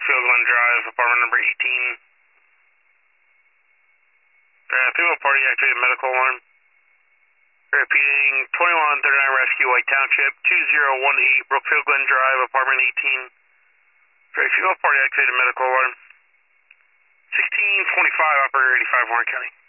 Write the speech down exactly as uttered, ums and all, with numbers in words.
Brookfield Glen Drive, apartment number eighteen. Uh, female party activated medical alarm. Repeating, twenty-one thirty-nine Rescue, White Township, two zero one eight Brookfield Glen Drive, apartment eighteen. Okay, female party activated medical alarm. sixteen twenty-five, operator eighty-five, Warren County.